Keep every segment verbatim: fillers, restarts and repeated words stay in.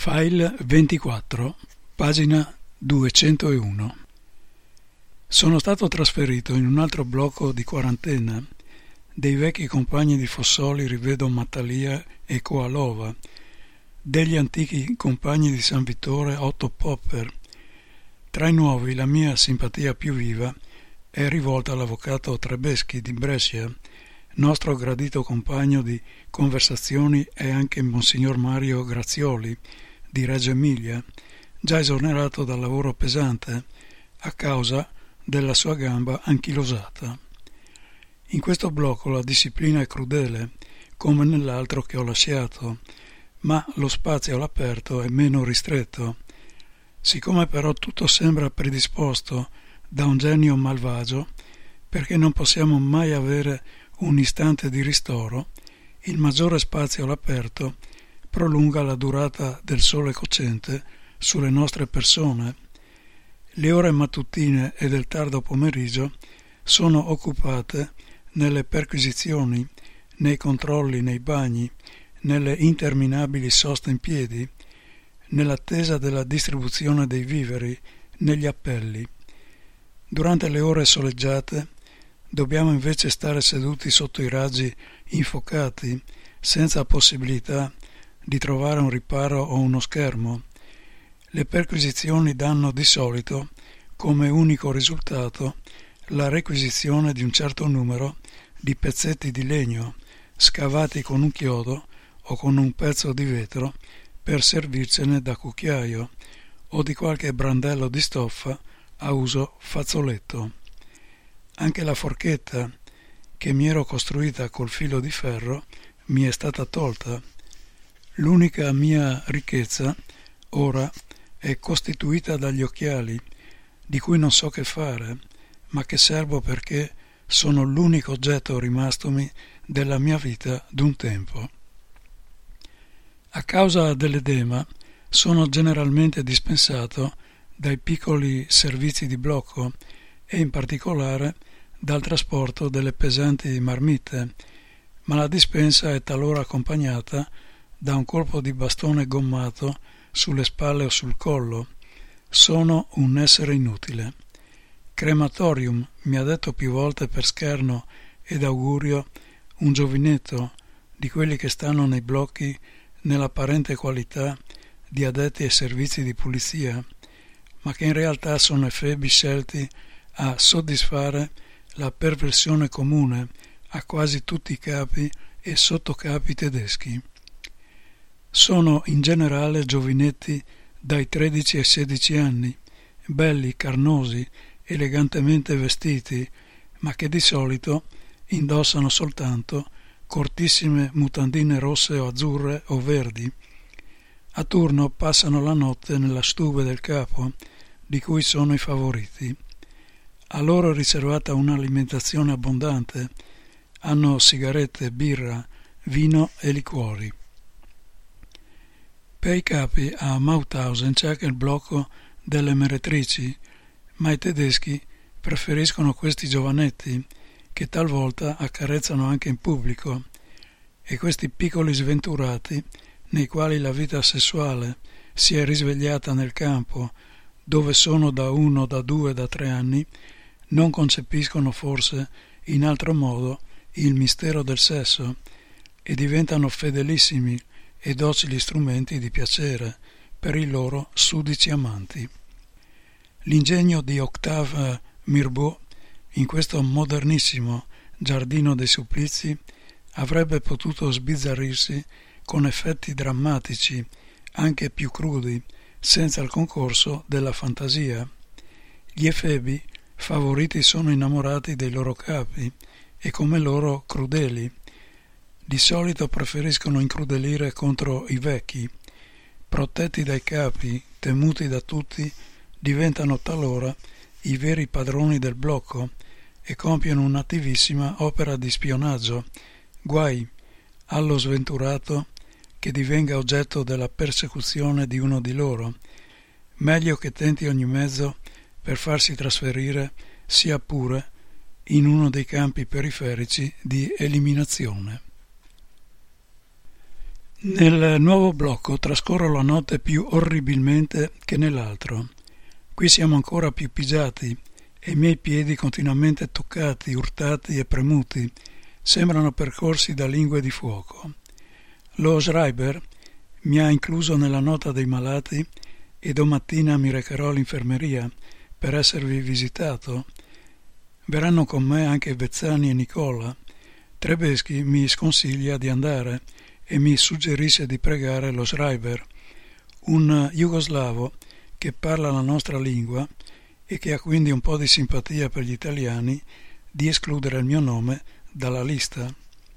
File ventiquattro, pagina duecentouno. Sono stato trasferito in un altro blocco di quarantena. Dei vecchi compagni di Fossoli rivedo Mattalia e Koalova. Degli antichi compagni di San Vittore Otto Popper. Tra i nuovi la mia simpatia più viva è rivolta all'avvocato Trebeschi di Brescia, nostro gradito compagno di conversazioni, e anche Monsignor Mario Grazioli di Reggio Emilia, già esonerato dal lavoro pesante a causa della sua gamba anchilosata. In questo blocco la disciplina è crudele, come nell'altro che ho lasciato, ma lo spazio all'aperto è meno ristretto. Siccome però tutto sembra predisposto da un genio malvagio, perché non possiamo mai avere un istante di ristoro, il maggiore spazio all'aperto prolunga la durata del sole cocente sulle nostre persone. Le ore mattutine e del tardo pomeriggio sono occupate nelle perquisizioni, nei controlli nei bagni, nelle interminabili soste in piedi, nell'attesa della distribuzione dei viveri, negli appelli. Durante le ore soleggiate dobbiamo invece stare seduti sotto i raggi infuocati, senza possibilità di trovare un riparo o uno schermo. Le perquisizioni danno di solito come unico risultato la requisizione di un certo numero di pezzetti di legno scavati con un chiodo o con un pezzo di vetro per servircene da cucchiaio, o di qualche brandello di stoffa a uso fazzoletto. Anche la forchetta che mi ero costruita col filo di ferro mi è stata tolta. L'unica mia ricchezza ora è costituita dagli occhiali, di cui non so che fare, ma che servo perché sono l'unico oggetto rimastomi della mia vita d'un tempo. A causa dell'edema sono generalmente dispensato dai piccoli servizi di blocco e in particolare dal trasporto delle pesanti marmite, ma la dispensa è talora accompagnata da un colpo di bastone gommato sulle spalle o sul collo. Sono un essere inutile. Crematorium, mi ha detto più volte per scherno ed augurio un giovinetto di quelli che stanno nei blocchi nell'apparente qualità di addetti ai servizi di pulizia, ma che in realtà sono efebi scelti a soddisfare la perversione comune a quasi tutti i capi e sottocapi tedeschi. Sono in generale giovinetti dai tredici ai sedici anni, belli, carnosi, elegantemente vestiti, ma che di solito indossano soltanto cortissime mutandine rosse o azzurre o verdi. A turno passano la notte nella stuve del capo, di cui sono i favoriti. A loro è riservata un'alimentazione abbondante. Hanno sigarette, birra, vino e liquori. Per i capi a Mauthausen c'è anche il blocco delle meretrici, ma i tedeschi preferiscono questi giovanetti che talvolta accarezzano anche in pubblico, e questi piccoli sventurati nei quali la vita sessuale si è risvegliata nel campo, dove sono da uno, da due, da tre anni, non concepiscono forse in altro modo il mistero del sesso e diventano fedelissimi e docili strumenti di piacere per i loro sudici amanti. L'ingegno di Octave Mirbeau in questo modernissimo giardino dei supplizi avrebbe potuto sbizzarrirsi con effetti drammatici anche più crudi, senza il concorso della fantasia. Gli efebi favoriti sono innamorati dei loro capi e come loro crudeli. Di solito preferiscono incrudelire contro i vecchi. Protetti dai capi, temuti da tutti, diventano talora i veri padroni del blocco e compiono un'attivissima opera di spionaggio. Guai allo sventurato che divenga oggetto della persecuzione di uno di loro. Meglio che tenti ogni mezzo per farsi trasferire, sia pure in uno dei campi periferici di eliminazione. Nel nuovo blocco trascorro la notte più orribilmente che nell'altro. Qui siamo ancora più pigiati e i miei piedi, continuamente toccati, urtati e premuti, sembrano percorsi da lingue di fuoco. Lo Schreiber mi ha incluso nella nota dei malati e domattina mi recherò all'infermeria per esservi visitato. Verranno con me anche Vezzani e Nicola. Trebeschi mi sconsiglia di andare e mi suggerisce di pregare lo Schreiber, un jugoslavo che parla la nostra lingua e che ha quindi un po' di simpatia per gli italiani, di escludere il mio nome dalla lista.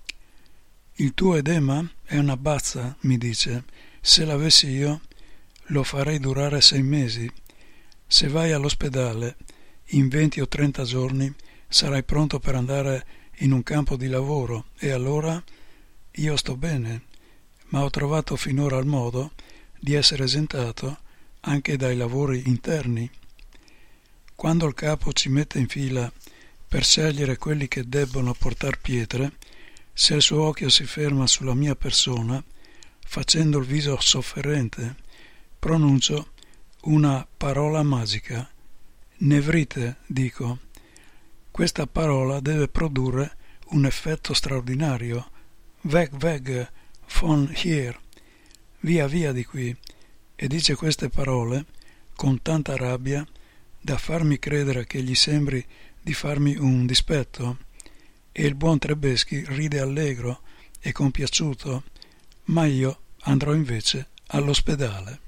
Il tuo edema è una bazza, mi dice. Se l'avessi io, lo farei durare sei mesi. Se vai all'ospedale, in venti o trenta giorni sarai pronto per andare in un campo di lavoro e allora io sto bene, ma ho trovato finora il modo di essere esentato anche dai lavori interni. Quando il capo ci mette in fila per scegliere quelli che debbono portar pietre, se il suo occhio si ferma sulla mia persona, facendo il viso sofferente, pronuncio una parola magica. Nevrite, dico. Questa parola deve produrre un effetto straordinario. Weg, weg, von hier, via, via di qui, e dice queste parole con tanta rabbia da farmi credere che gli sembri di farmi un dispetto, e il buon Trebeschi ride allegro e compiaciuto, ma io andrò invece all'ospedale.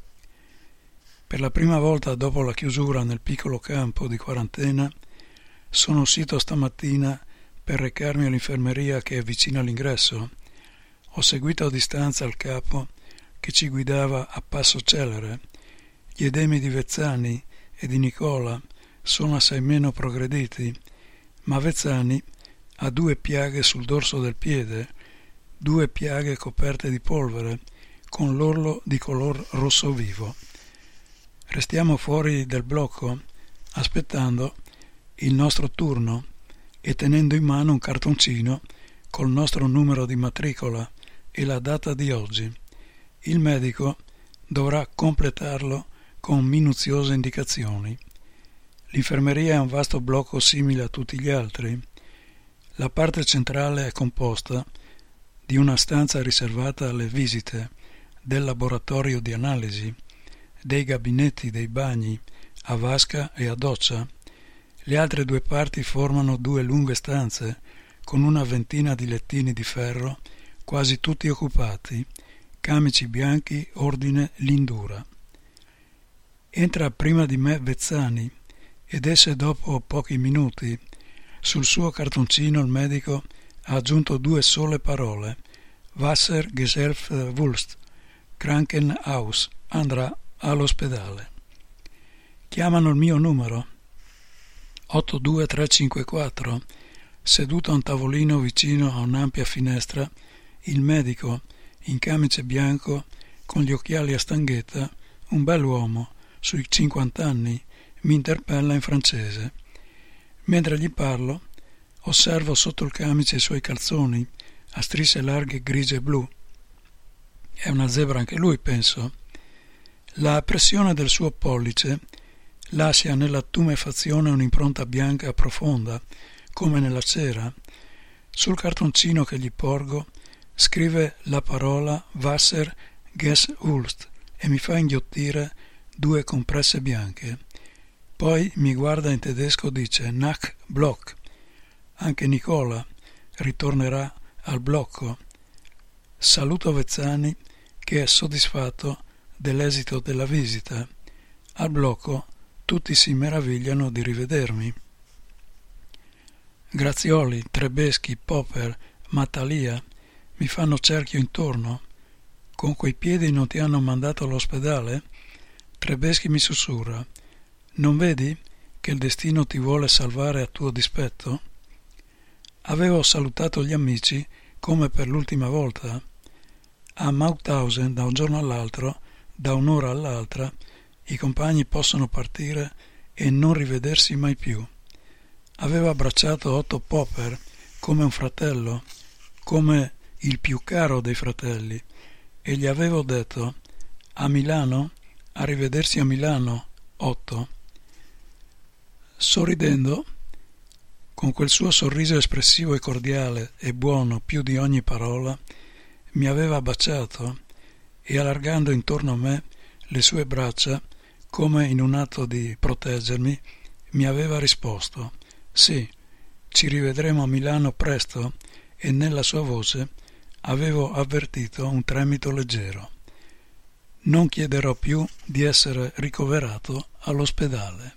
Per la prima volta dopo la chiusura nel piccolo campo di quarantena sono uscito stamattina per recarmi all'infermeria che è vicino all'ingresso. Ho seguito a distanza il capo che ci guidava a passo celere. Gli edemi di Vezzani e di Nicola sono assai meno progrediti, ma Vezzani ha due piaghe sul dorso del piede, due piaghe coperte di polvere, con l'orlo di color rosso vivo. Restiamo fuori del blocco, aspettando il nostro turno e tenendo in mano un cartoncino col nostro numero di matricola e la data di oggi. Il medico dovrà completarlo con minuziose indicazioni. L'infermeria è un vasto blocco simile a tutti gli altri. La parte centrale è composta di una stanza riservata alle visite, del laboratorio di analisi, dei gabinetti, dei bagni, a vasca e a doccia. Le altre due parti formano due lunghe stanze, con una ventina di lettini di ferro, quasi tutti occupati, camici bianchi, ordine, lindura. Entra prima di me Vezzani, ed esce dopo pochi minuti. Sul suo cartoncino il medico ha aggiunto due sole parole: Wasser, Gesellschaft, Wulst, Krankenhaus, andrà all'ospedale. Chiamano il mio numero, otto due tre cinque quattro. Seduto a un tavolino vicino a un'ampia finestra, il medico, in camice bianco, con gli occhiali a stanghetta, un bell'uomo, sui cinquant'anni, mi interpella in francese. Mentre gli parlo, osservo sotto il camice i suoi calzoni, a strisce larghe grigie e blu. È una zebra anche lui, penso. La pressione del suo pollice lascia nella tumefazione un'impronta bianca profonda, come nella cera. Sul cartoncino che gli porgo scrive la parola Wasser, Gesellschaft e mi fa inghiottire due compresse bianche. Poi mi guarda in tedesco, dice Nach Block. Anche Nicola ritornerà al blocco. Saluto Vezzani, che è soddisfatto dell'esito della visita. Al blocco tutti si meravigliano di rivedermi. Grazioli, Trebeschi, Popper, Mattalia mi fanno cerchio intorno. Con quei piedi non ti hanno mandato all'ospedale? Trebeschi mi sussurra: non vedi che il destino ti vuole salvare a tuo dispetto? Avevo salutato gli amici come per l'ultima volta. A Mauthausen, da un giorno all'altro, da un'ora all'altra, i compagni possono partire e non rivedersi mai più. Avevo abbracciato Otto Popper come un fratello, come il più caro dei fratelli, e gli avevo detto: a Milano? Arrivederci a Milano, Otto. Sorridendo, con quel suo sorriso espressivo e cordiale e buono più di ogni parola, mi aveva baciato e, allargando intorno a me le sue braccia, come in un atto di proteggermi, mi aveva risposto: sì, ci rivedremo a Milano presto, e nella sua voce avevo avvertito un tremito leggero. Non chiederò più di essere ricoverato all'ospedale.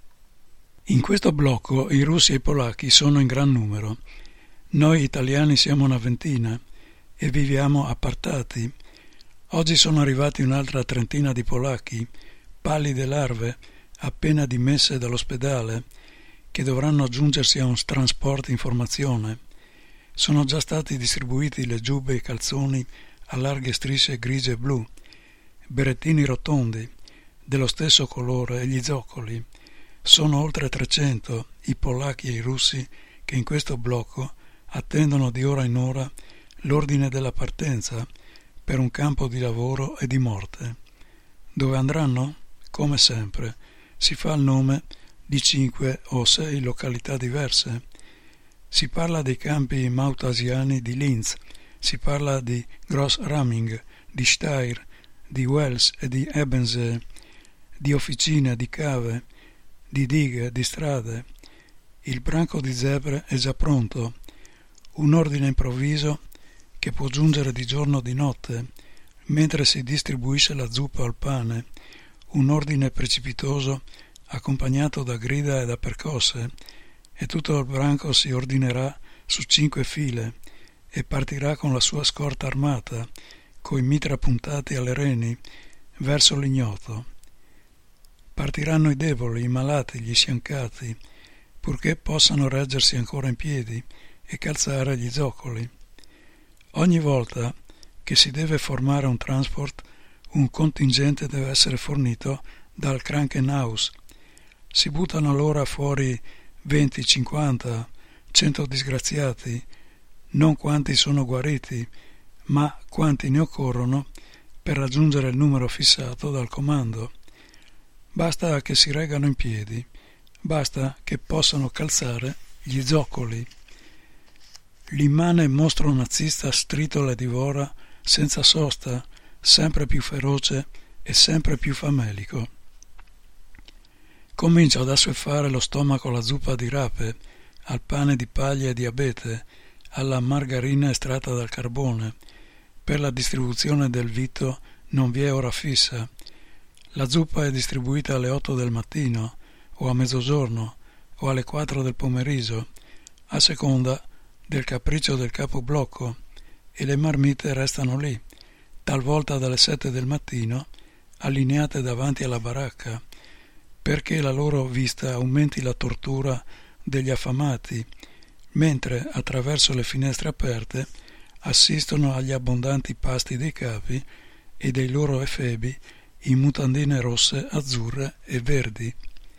In questo blocco i russi e i polacchi sono in gran numero. Noi italiani siamo una ventina e viviamo appartati. Oggi sono arrivati un'altra trentina di polacchi, pallide larve appena dimesse dall'ospedale, che dovranno aggiungersi a un trasporto informazione. Sono già stati distribuiti le giubbe e i calzoni a larghe strisce grigie e blu, berrettini rotondi dello stesso colore e gli zoccoli. Sono oltre trecento i polacchi e i russi che in questo blocco attendono di ora in ora l'ordine della partenza per un campo di lavoro e di morte. Dove andranno? Come sempre, si fa il nome di cinque o sei località diverse. Si parla dei campi mautasiani di Linz, si parla di Groß-Ramming, di Steyr, di Wels e di Ebensee, di officine, di cave, di dighe, di strade. Il branco di zebre è già pronto, un ordine improvviso che può giungere di giorno o di notte, mentre si distribuisce la zuppa al pane, un ordine precipitoso accompagnato da grida e da percosse, e tutto il branco si ordinerà su cinque file e partirà con la sua scorta armata, coi mitra puntati alle reni, verso l'ignoto. Partiranno i deboli, i malati, gli sciancati, purché possano reggersi ancora in piedi e calzare gli zoccoli. Ogni volta che si deve formare un transport, un contingente deve essere fornito dal Krankenhaus. Si buttano allora fuori venti, cinquanta, cento disgraziati, non quanti sono guariti, ma quanti ne occorrono per raggiungere il numero fissato dal comando. Basta che si reggano in piedi, basta che possano calzare gli zoccoli. L'immane mostro nazista stritola e divora senza sosta, sempre più feroce e sempre più famelico. Comincia ad assuefare lo stomaco alla zuppa di rape, al pane di paglia e di abete, alla margarina estratta dal carbone. Per la distribuzione del vito non vi è ora fissa. La zuppa è distribuita alle otto del mattino, o a mezzogiorno, o alle quattro del pomeriggio, a seconda del capriccio del capoblocco, e le marmite restano lì, talvolta dalle sette del mattino, allineate davanti alla baracca, perché la loro vista aumenti la tortura degli affamati, mentre attraverso le finestre aperte assistono agli abbondanti pasti dei capi e dei loro efebi in mutandine rosse, azzurre e verdi.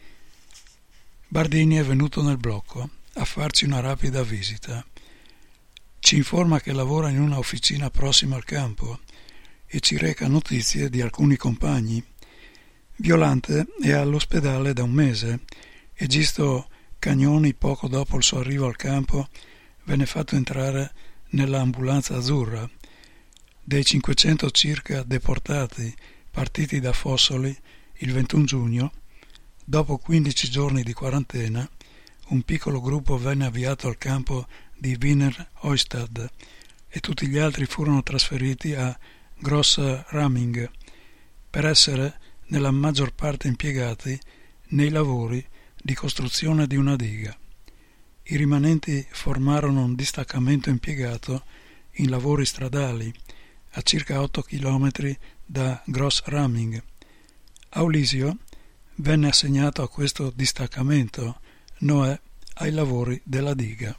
Bardini è venuto nel blocco a farci una rapida visita. Ci informa che lavora in una officina prossima al campo e ci reca notizie di alcuni compagni. Violante è all'ospedale da un mese e Gisto Cagnoni, poco dopo il suo arrivo al campo, venne fatto entrare nella ambulanza azzurra. Dei cinquecento circa deportati partiti da Fossoli il ventuno giugno, dopo quindici giorni di quarantena, un piccolo gruppo venne avviato al campo di Wiener Neustadt e tutti gli altri furono trasferiti a Groß-Ramming per essere nella maggior parte impiegati nei lavori di costruzione di una diga. I rimanenti formarono un distaccamento impiegato in lavori stradali a circa otto chilometri da Groß-Ramming. Aulisio venne assegnato a questo distaccamento, Noè ai lavori della diga.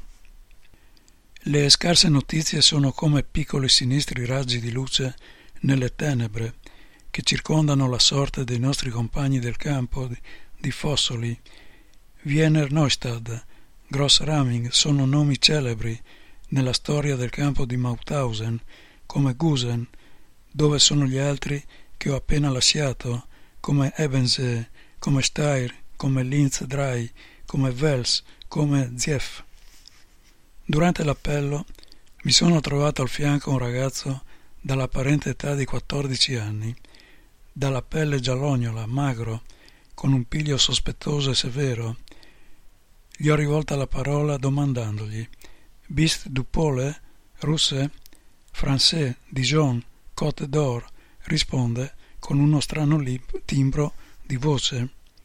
Le scarse notizie sono come piccoli sinistri raggi di luce nelle tenebre che circondano la sorte dei nostri compagni del campo di, di Fossoli. Wiener Neustadt, Groß-Ramming sono nomi celebri, nella storia del campo di Mauthausen, come Gusen, dove sono gli altri che ho appena lasciato, come Ebensee, come Steyr, come Linz Drei, come Wels, come Zieff. Durante l'appello mi sono trovato al fianco un ragazzo dall'apparente età di quattordici anni, dalla pelle giallognola, magro, con un piglio sospettoso e severo. Gli ho rivolta la parola domandandogli «Bist du Pole? Russe? Français? Dijon? Côte d'Or?» Risponde con uno strano lip, timbro di voce.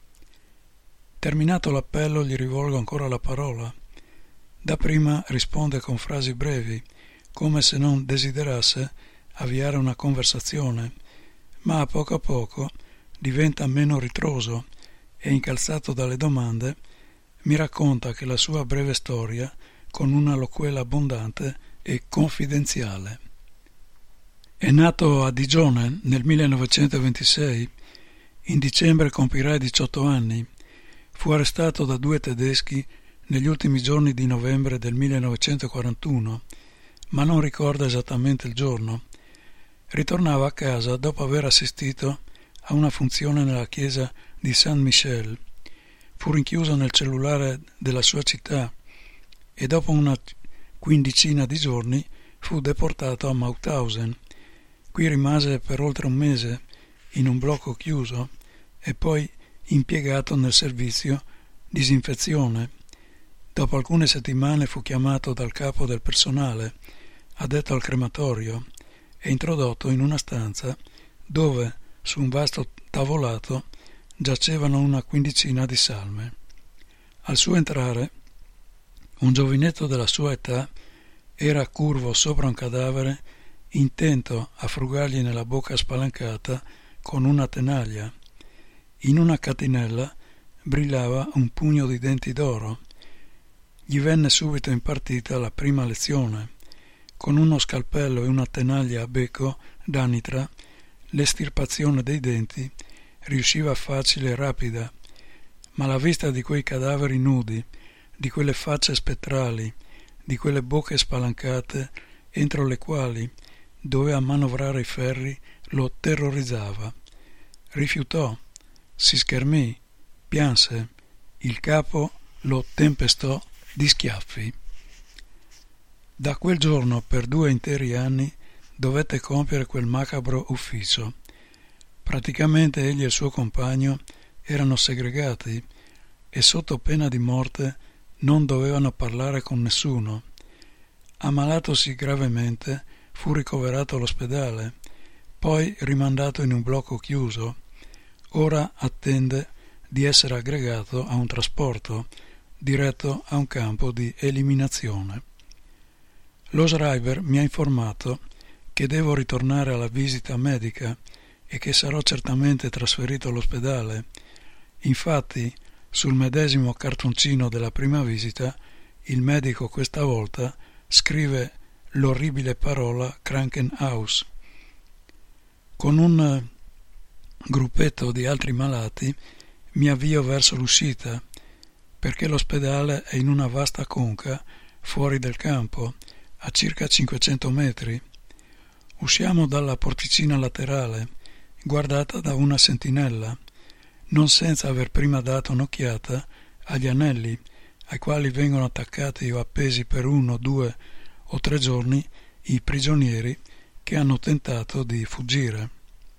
Terminato l'appello gli rivolgo ancora la parola. Dapprima risponde con frasi brevi, come se non desiderasse avviare una conversazione, ma a poco a poco diventa meno ritroso e, incalzato dalle domande, mi racconta che la sua breve storia con una loquela abbondante e confidenziale. È nato a Digione nel millenovecentoventisei, in dicembre compirà diciotto anni, fu arrestato da due tedeschi negli ultimi giorni di novembre del millenovecentoquarantuno, ma non ricorda esattamente il giorno. Ritornava a casa dopo aver assistito a una funzione nella chiesa di Saint-Michel. Fu rinchiuso nel cellulare della sua città e dopo una quindicina di giorni fu deportato a Mauthausen. Qui rimase per oltre un mese in un blocco chiuso e poi impiegato nel servizio disinfezione. Dopo alcune settimane fu chiamato dal capo del personale, addetto al crematorio, e introdotto in una stanza dove, su un vasto tavolato, giacevano una quindicina di salme. Al suo entrare, un giovinetto della sua età era curvo sopra un cadavere, intento a frugargli nella bocca spalancata con una tenaglia. In una catinella brillava un pugno di denti d'oro. Gli venne subito impartita la prima lezione. Con uno scalpello e una tenaglia a becco d'anitra, l'estirpazione dei denti riusciva facile e rapida, ma la vista di quei cadaveri nudi, di quelle facce spettrali, di quelle bocche spalancate entro le quali doveva manovrare i ferri, lo terrorizzava. Rifiutò, si schermì, pianse, il capo lo tempestò di schiaffi. Da quel giorno per due interi anni dovette compiere quel macabro ufficio. Praticamente egli e il suo compagno erano segregati e sotto pena di morte non dovevano parlare con nessuno. Ammalatosi gravemente, fu ricoverato all'ospedale, poi rimandato in un blocco chiuso. Ora attende di essere aggregato a un trasporto diretto a un campo di eliminazione. Lo Schreiber mi ha informato che devo ritornare alla visita medica e che sarò certamente trasferito all'ospedale. Infatti, sul medesimo cartoncino della prima visita, il medico questa volta scrive l'orribile parola Krankenhaus. Con un gruppetto di altri malati mi avvio verso l'uscita, perché l'ospedale è in una vasta conca fuori del campo, a circa cinquecento metri. Usciamo dalla porticina laterale, guardata da una sentinella, non senza aver prima dato un'occhiata agli anelli ai quali vengono attaccati o appesi per uno, due o tre giorni i prigionieri che hanno tentato di fuggire.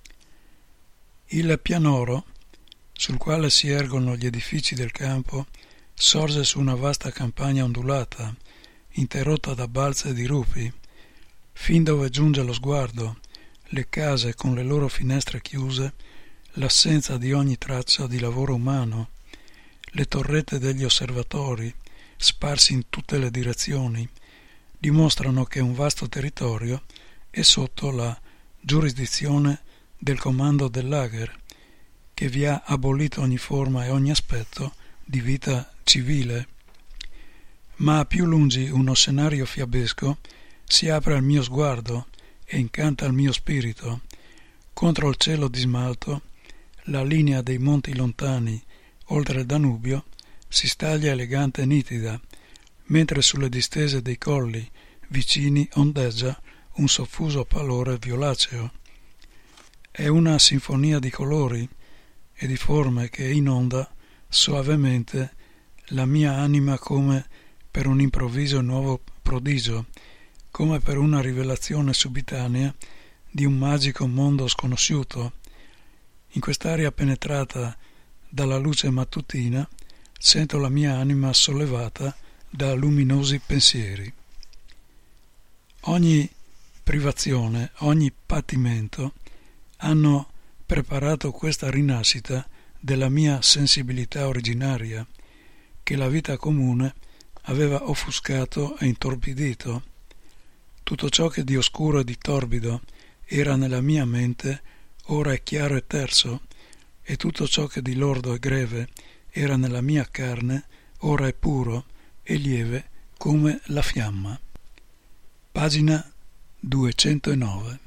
Il pianoro, sul quale si ergono gli edifici del campo, sorge su una vasta campagna ondulata, interrotta da balze di rupi, fin dove giunge lo sguardo, le case con le loro finestre chiuse, l'assenza di ogni traccia di lavoro umano, le torrette degli osservatori, sparsi in tutte le direzioni, dimostrano che un vasto territorio è sotto la giurisdizione del comando del lager, che vi ha abolito ogni forma e ogni aspetto di vita civile. Ma a più lungi uno scenario fiabesco si apre al mio sguardo e incanta il mio spirito. Contro il cielo di smalto, la linea dei monti lontani, oltre il Danubio, si staglia elegante e nitida, mentre sulle distese dei colli, vicini ondeggia un soffuso pallore violaceo. È una sinfonia di colori e di forme che inonda soavemente la mia anima come per un improvviso nuovo prodigio, come per una rivelazione subitanea di un magico mondo sconosciuto. In quest'aria penetrata dalla luce mattutina sento la mia anima sollevata da luminosi pensieri. Ogni privazione, ogni patimento hanno preparato questa rinascita della mia sensibilità originaria, che la vita comune aveva offuscato e intorpidito. Tutto ciò che di oscuro e di torbido era nella mia mente ora è chiaro e terso, e tutto ciò che di lordo e greve era nella mia carne ora è puro e lieve come la fiamma. Pagina duecentonove.